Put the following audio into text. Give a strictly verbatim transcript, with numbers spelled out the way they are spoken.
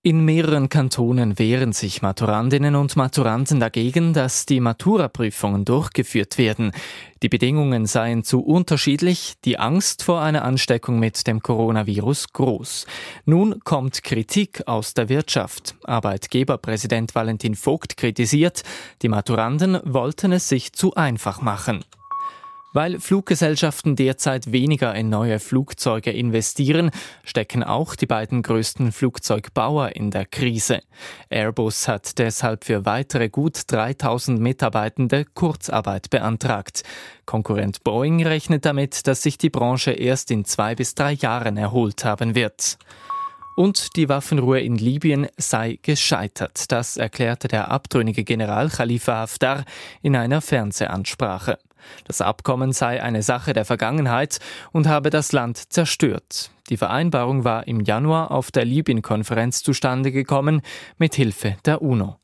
In mehreren Kantonen wehren sich Maturandinnen und Maturanten dagegen, dass die Maturaprüfungen durchgeführt werden. Die Bedingungen seien zu unterschiedlich, die Angst vor einer Ansteckung mit dem Coronavirus groß. Nun kommt Kritik aus der Wirtschaft. Arbeitgeberpräsident Valentin Vogt kritisiert, die Maturanden wollten es sich zu einfach machen. Weil Fluggesellschaften derzeit weniger in neue Flugzeuge investieren, stecken auch die beiden größten Flugzeugbauer in der Krise. Airbus hat deshalb für weitere gut dreitausend Mitarbeitende Kurzarbeit beantragt. Konkurrent Boeing rechnet damit, dass sich die Branche erst in zwei bis drei Jahren erholt haben wird. Und die Waffenruhe in Libyen sei gescheitert. Das erklärte der abtrünnige General Khalifa Haftar in einer Fernsehansprache. Das Abkommen sei eine Sache der Vergangenheit und habe das Land zerstört. Die Vereinbarung war im Januar auf der Libyen-Konferenz zustande gekommen, mit Hilfe der UNO.